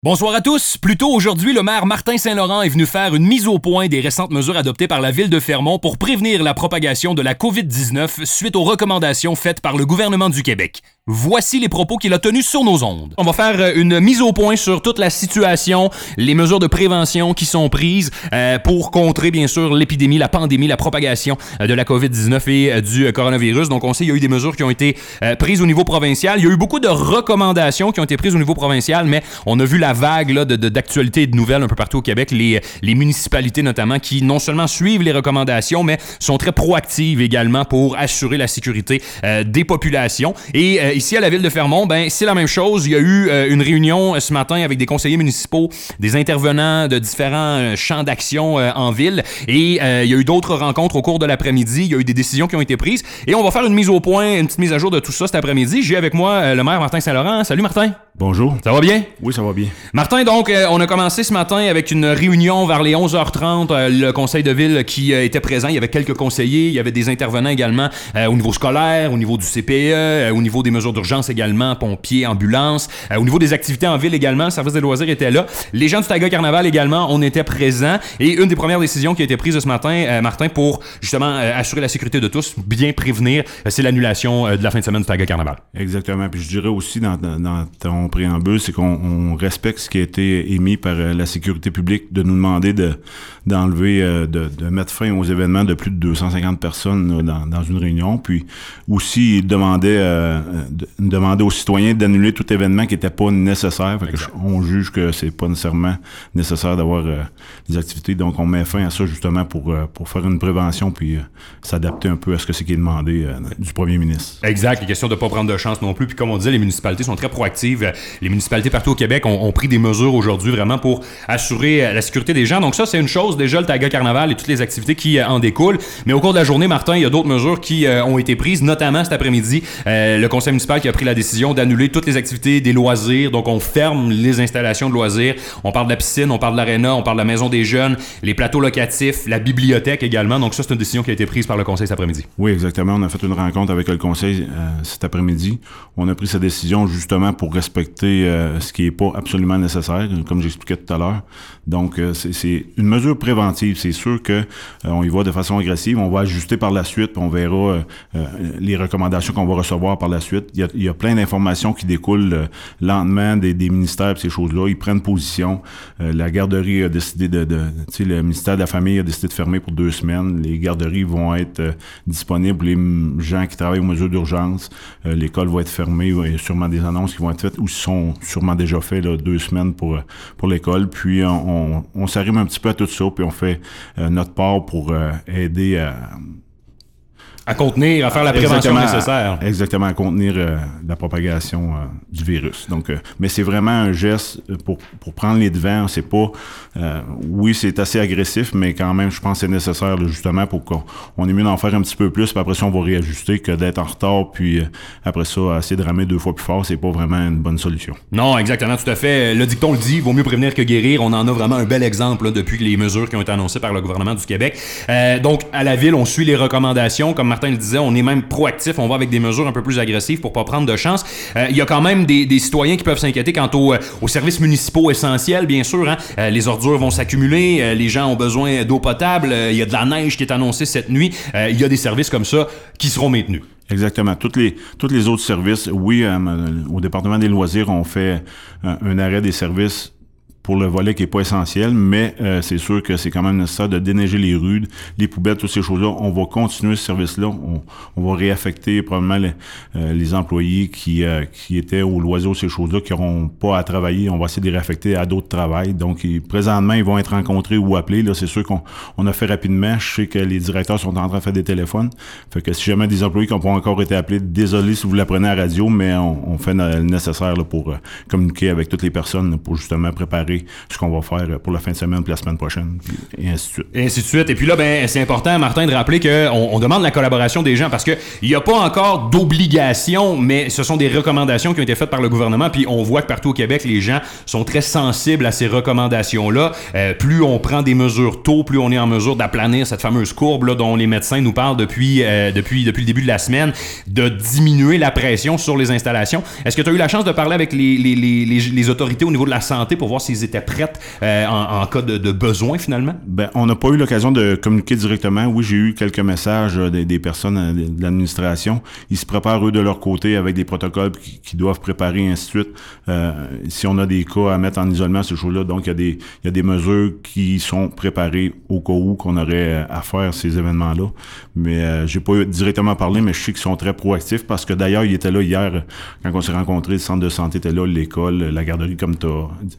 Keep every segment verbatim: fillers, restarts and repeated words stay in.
Bonsoir à tous. Plus tôt aujourd'hui, le maire Martin Saint-Laurent est venu faire une mise au point des récentes mesures adoptées par la ville de Fermont pour prévenir la propagation de la covid dix-neuf suite aux recommandations faites par le gouvernement du Québec. Voici les propos qu'il a tenus sur nos ondes. On va faire une mise au point sur toute la situation, les mesures de prévention qui sont prises euh, pour contrer, bien sûr, l'épidémie, la pandémie, la propagation euh, de la covid dix-neuf et euh, du coronavirus. Donc, on sait qu'il y a eu des mesures qui ont été euh, prises au niveau provincial. Il y a eu beaucoup de recommandations qui ont été prises au niveau provincial, mais on a vu la vague là, de, de, d'actualité et de nouvelles un peu partout au Québec. Les, les municipalités, notamment, qui non seulement suivent les recommandations, mais sont très proactives également pour assurer la sécurité euh, des populations. Et euh, ici, à la ville de Fermont, ben, c'est la même chose. Il y a eu euh, une réunion euh, ce matin avec des conseillers municipaux, des intervenants de différents euh, champs d'action euh, en ville. Et euh, il y a eu d'autres rencontres au cours de l'après-midi. Il y a eu des décisions qui ont été prises. Et on va faire une mise au point, une petite mise à jour de tout ça cet après-midi. J'ai avec moi euh, le maire Martin Saint-Laurent. Salut Martin. Bonjour. Ça va bien? Oui, ça va bien. Martin, donc, euh, on a commencé ce matin avec une réunion vers les onze heures trente. Euh, le conseil de ville qui euh, était présent, il y avait quelques conseillers, il y avait des intervenants également euh, au niveau scolaire, au niveau du C P E, euh, au niveau des mesures d'urgence également, pompiers, ambulances, euh, au niveau des activités en ville également, le service des loisirs était là. Les gens du Taiga Carnaval également, on était présents. Et une des premières décisions qui a été prise ce matin, euh, Martin, pour justement euh, assurer la sécurité de tous, bien prévenir, euh, c'est l'annulation euh, de la fin de semaine du Taiga Carnaval. Exactement. Puis je dirais aussi dans, dans ton préambule, c'est qu'on on respecte ce qui a été émis par euh, la sécurité publique de nous demander de, d'enlever, euh, de, de mettre fin aux événements de plus de deux cent cinquante personnes là, dans, dans une réunion. Puis aussi, il demandait, euh, de, demandait aux citoyens d'annuler tout événement qui n'était pas nécessaire. Fait que je, on juge que c'est pas nécessairement nécessaire d'avoir euh, des activités. Donc, on met fin à ça justement pour, euh, pour faire une prévention puis euh, s'adapter un peu à ce que c'est qui est demandé euh, du premier ministre. Exact. Les questions de ne pas prendre de chance non plus. Puis comme on disait, les municipalités sont très proactives. Les municipalités partout au Québec ont, ont pris des mesures aujourd'hui vraiment pour assurer la sécurité des gens. Donc ça, c'est une chose. Déjà, le Taiga Carnaval et toutes les activités qui euh, en découlent. Mais au cours de la journée, Martin, il y a d'autres mesures qui euh, ont été prises, notamment cet après-midi. Euh, le conseil municipal qui a pris la décision d'annuler toutes les activités des loisirs. Donc on ferme les installations de loisirs. On parle de la piscine, on parle de l'aréna, on parle de la maison des jeunes, les plateaux locatifs, la bibliothèque également. Donc ça, c'est une décision qui a été prise par le conseil cet après-midi. Oui, exactement. On a fait une rencontre avec le conseil euh, cet après-midi. On a pris cette décision justement pour respecter euh, ce qui n'est pas absolument nécessaire, comme j'expliquais tout à l'heure. Donc, euh, c'est, c'est une mesure préventive. C'est sûr que euh, on y va de façon agressive. On va ajuster par la suite, puis on verra euh, euh, les recommandations qu'on va recevoir par la suite. Il y a, il y a plein d'informations qui découlent euh, lentement des, des ministères, ces choses-là. Ils prennent position. Euh, la garderie a décidé de, de tu sais, le ministère de la Famille a décidé de fermer pour deux semaines. Les garderies vont être euh, disponibles pour les gens qui travaillent aux mesures d'urgence. Euh, l'école va être fermée. Il y a sûrement des annonces qui vont être faites ou sont sûrement déjà faites, là, deux semaines pour, pour l'école. Puis on, on, on s'arrive un petit peu à tout ça, puis on fait euh, notre part pour euh, aider à... À contenir, à faire la prévention exactement, nécessaire. À, exactement, à contenir euh, la propagation euh, du virus. Donc, euh, mais c'est vraiment un geste pour, pour prendre les devants. C'est pas... Euh, oui, c'est assez agressif, mais quand même, je pense que c'est nécessaire, là, justement, pour qu'on on est mieux d'en faire un petit peu plus, puis après ça, on va réajuster que d'être en retard, puis euh, après ça, essayer de ramer deux fois plus fort, c'est pas vraiment une bonne solution. Non, exactement, tout à fait. Le dicton le dit, vaut mieux prévenir que guérir. On en a vraiment un bel exemple là, depuis les mesures qui ont été annoncées par le gouvernement du Québec. Euh, donc, à la ville, on suit les recommandations, comme Martin le disait, on est même proactif, on va avec des mesures un peu plus agressives pour pas prendre de chance. Euh, il y a quand même des, des citoyens qui peuvent s'inquiéter quant aux, aux services municipaux essentiels, bien sûr. Hein. Euh, les ordures vont s'accumuler, euh, les gens ont besoin d'eau potable, euh, il y a de la neige qui est annoncée cette nuit. Euh, il y a des services comme ça qui seront maintenus. Exactement. Toutes les, tous les autres services, oui, euh, au département des loisirs, on fait un, un arrêt des services pour le volet qui n'est pas essentiel, mais euh, c'est sûr que c'est quand même nécessaire de déneiger les rues, les poubelles, toutes ces choses-là. On va continuer ce service-là. On, on va réaffecter probablement les, euh, les employés qui, euh, qui étaient au loisir, ces choses-là, qui n'auront pas à travailler. On va essayer de les réaffecter à d'autres travails. Donc, ils, présentement, ils vont être rencontrés ou appelés. Là, c'est sûr qu'on on a fait rapidement. Je sais que les directeurs sont en train de faire des téléphones. Fait que si jamais des employés qui n'ont pas encore été appelés, désolé si vous l'apprenez à la radio, mais on, on fait le nécessaire là, pour euh, communiquer avec toutes les personnes là, pour justement préparer préparer ce qu'on va faire pour la fin de semaine puis la semaine prochaine, puis, et ainsi de suite. Et ainsi de suite. Et puis là, ben, c'est important, Martin, de rappeler qu'on on demande la collaboration des gens parce qu'il n'y a pas encore d'obligation, mais ce sont des recommandations qui ont été faites par le gouvernement. Puis on voit que partout au Québec, les gens sont très sensibles à ces recommandations-là. Euh, plus on prend des mesures tôt, plus on est en mesure d'aplanir cette fameuse courbe là, dont les médecins nous parlent depuis, euh, depuis, depuis le début de la semaine, de diminuer la pression sur les installations. Est-ce que tu as eu la chance de parler avec les, les, les, les, les autorités au niveau de la santé pour voir s'ils étaient prêtes euh, en, en cas de, de besoin, finalement? Ben, on n'a pas eu l'occasion de communiquer directement. Oui, j'ai eu quelques messages euh, des, des personnes euh, de l'administration. Ils se préparent, eux, de leur côté, avec des protocoles qui, qui doivent préparer, et ainsi de suite. Euh, si on a des cas à mettre en isolement, ces choses-là, donc il y a des, il y a des mesures qui sont préparées au cas où qu'on aurait à faire ces événements-là. Mais euh, j'ai pas eu directement parlé, mais je sais qu'ils sont très proactifs parce que d'ailleurs, ils étaient là hier, quand on s'est rencontrés, le centre de santé était là, l'école, la garderie, comme tu as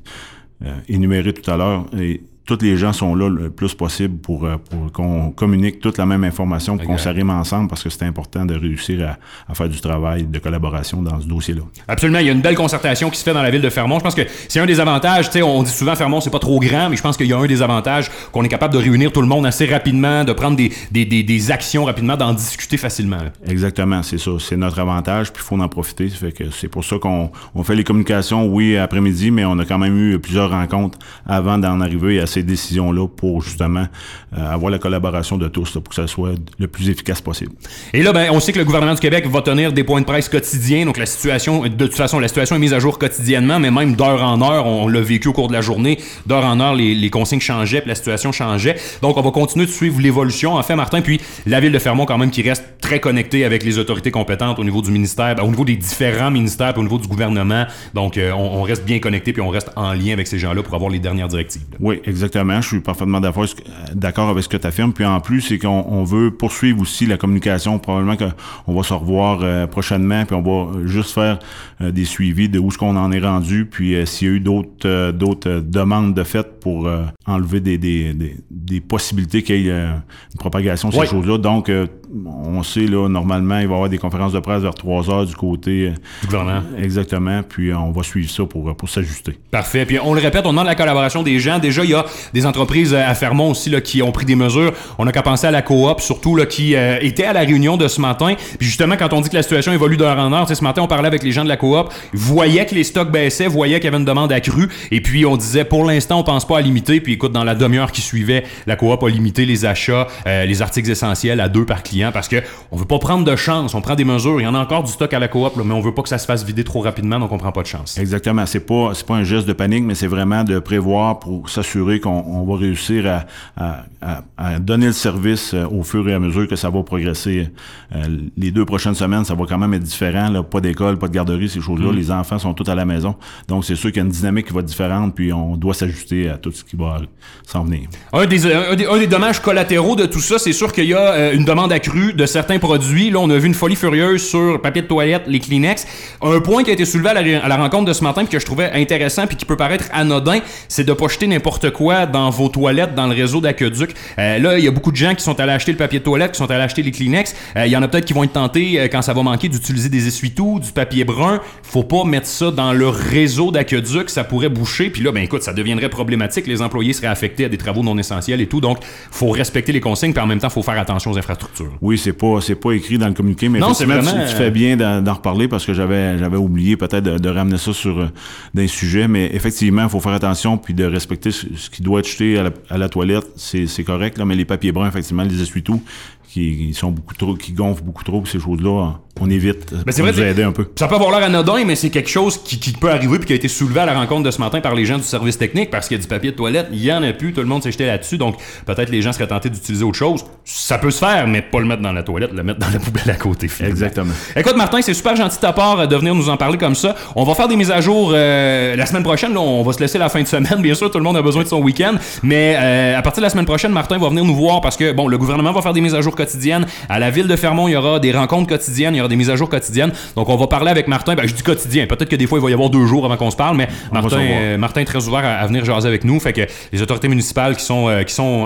euh, énuméré tout à l'heure. Et tous les gens sont là le plus possible pour, pour qu'on communique toute la même information, pour okay. qu'on s'arrime ensemble, parce que c'est important de réussir à, à faire du travail de collaboration dans ce dossier-là. Absolument. Il y a une belle concertation qui se fait dans la ville de Fermont. Je pense que c'est un des avantages. Tu sais, on dit souvent Fermont, c'est pas trop grand, mais je pense qu'il y a un des avantages qu'on est capable de réunir tout le monde assez rapidement, de prendre des, des, des, des actions rapidement, d'en discuter facilement. Là. Exactement. C'est ça. C'est notre avantage, puis il faut en profiter. Ça fait que c'est pour ça qu'on on fait les communications, oui, après-midi, mais on a quand même eu plusieurs rencontres avant d'en arriver à ces décisions-là pour justement euh, avoir la collaboration de tous là, pour que ça soit le plus efficace possible. Et là, ben, on sait que le gouvernement du Québec va tenir des points de presse quotidiens, donc la situation, de toute façon, la situation est mise à jour quotidiennement, mais même d'heure en heure, on, on l'a vécu au cours de la journée, d'heure en heure, les, les consignes changeaient, puis la situation changeait. Donc, on va continuer de suivre l'évolution, en fait, Martin, puis la ville de Fermont, quand même, qui reste très connectée avec les autorités compétentes au niveau du ministère, ben, au niveau des différents ministères, puis au niveau du gouvernement. Donc, euh, on, on reste bien connecté, puis on reste en lien avec ces gens-là pour avoir les dernières directives. Là. Oui, exactement. Je suis parfaitement d'accord avec ce que tu affirmes. Puis en plus, c'est qu'on on veut poursuivre aussi la communication. Probablement qu'on va se revoir euh, prochainement, puis on va juste faire euh, des suivis de où est-ce qu'on en est rendu, puis euh, s'il y a eu d'autres euh, d'autres euh, demandes de fait pour euh, enlever des, des, des, des possibilités qu'il y ait euh, une propagation de ces oui. choses-là. Donc, euh, on sait, là, normalement, il va y avoir des conférences de presse vers trois heures du côté euh, du gouvernement. Exactement. Puis on va suivre ça pour, pour s'ajuster. Parfait. Puis on le répète, on demande la collaboration des gens. Déjà, il y a des entreprises à Fermont aussi là, qui ont pris des mesures. On n'a qu'à penser à la coop, surtout là, qui euh, était à la réunion de ce matin. Puis justement, quand on dit que la situation évolue d'heure en heure, ce matin, on parlait avec les gens de la coop, ils voyaient que les stocks baissaient, voyaient qu'il y avait une demande accrue. Et puis, on disait, pour l'instant, on pense pas à limiter. Puis écoute, dans la demi-heure qui suivait, la coop a limité les achats, euh, les articles essentiels à deux par client parce que on veut pas prendre de chance. On prend des mesures. Il y en a encore du stock à la coop, là, mais on veut pas que ça se fasse vider trop rapidement, donc on prend pas de chance. Exactement. C'est pas, c'est pas un geste de panique, mais c'est vraiment de prévoir pour s'assurer qu'on on va réussir à, à, à, à donner le service euh, au fur et à mesure que ça va progresser. Euh, les deux prochaines semaines, ça va quand même être différent. Là. Pas d'école, pas de garderie, ces choses-là. Mmh. Les enfants sont tous à la maison. Donc, c'est sûr qu'il y a une dynamique qui va être différente, puis on doit s'ajuster à tout ce qui va s'en venir. Un des, un des, un des dommages collatéraux de tout ça, c'est sûr qu'il y a euh, une demande accrue de certains produits. Là, on a vu une folie furieuse sur le papier de toilette, les Kleenex. Un point qui a été soulevé à la, à la rencontre de ce matin, puis que je trouvais intéressant, puis qui peut paraître anodin, c'est de pas jeter n'importe quoi dans vos toilettes, dans le réseau d'aqueduc. Euh, là, il y a beaucoup de gens qui sont allés acheter le papier de toilette, qui sont allés acheter les Kleenex. Il euh, y en a peut-être qui vont être tentés, euh, quand ça va manquer, d'utiliser des essuie-tout, du papier brun. Faut pas mettre ça dans le réseau d'aqueduc, ça pourrait boucher. Puis là, ben écoute, ça deviendrait problématique. Les employés seraient affectés à des travaux non essentiels et tout. Donc, faut respecter les consignes, puis en même temps, faut faire attention aux infrastructures. Oui, c'est pas, c'est pas écrit dans le communiqué, mais non, c'est vraiment... tu, tu fais bien d'en, d'en reparler parce que j'avais, j'avais oublié peut-être de, de ramener ça sur euh, d'un sujet, mais effectivement, il faut faire attention puis de respecter ce, ce qui doit être jeté à la, à la toilette. C'est, c'est correct, là, mais les papiers bruns, effectivement, les essuie-tout, qui, qui sont beaucoup trop, qui gonflent beaucoup trop, ces choses-là, on évite ben pour vrai, nous aider un peu. Ça peut avoir l'air anodin, mais c'est quelque chose qui, qui peut arriver puis qui a été soulevé à la rencontre de ce matin par les gens du service technique parce qu'il y a du papier de toilette, il y en a plus, tout le monde s'est jeté là-dessus, donc peut-être les gens seraient tentés d'utiliser autre chose. Ça peut se faire, mais pas le mettre dans la toilette, le mettre dans la poubelle à côté. Finalement. Exactement. Écoute, Martin, c'est super gentil de ta part de venir nous en parler comme ça. On va faire des mises à jour euh, la semaine prochaine. Là, on va se laisser la fin de semaine, bien sûr, tout le monde a besoin de son week-end, mais euh, à partir de la semaine prochaine, Martin va venir nous voir parce que bon, le gouvernement va faire des mises à jour quotidiennes. À la ville de Fermont, il y aura des rencontres quotidiennes, il y aura des mises à jour quotidiennes. Donc, on va parler avec Martin. Ben, je dis quotidien. Peut-être que des fois, il va y avoir deux jours avant qu'on se parle, mais Martin, euh, Martin est très ouvert à, à venir jaser avec nous. Fait que les autorités municipales qui sont, euh, qui sont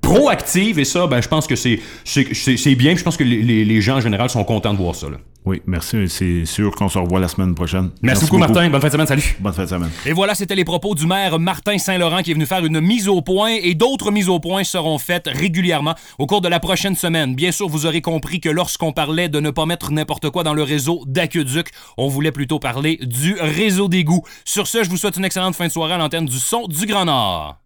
proactive et ça, ben, je pense que c'est, c'est, c'est, c'est bien. Je pense que les, les, les gens en général sont contents de voir ça. Là. Oui, merci. C'est sûr qu'on se revoit la semaine prochaine. Merci, merci beaucoup, beaucoup, Martin. Bonne fin de semaine. Salut. Bonne fin de semaine. Et voilà, c'était les propos du maire Martin Saint-Laurent qui est venu faire une mise au point et d'autres mises au point seront faites régulièrement au cours de la prochaine semaine. Bien sûr, vous aurez compris que lorsqu'on parlait de ne pas mettre n'importe quoi dans le réseau d'aqueduc, on voulait plutôt parler du réseau d'égouts. Sur ce, je vous souhaite une excellente fin de soirée à l'antenne du Son du Grand Nord.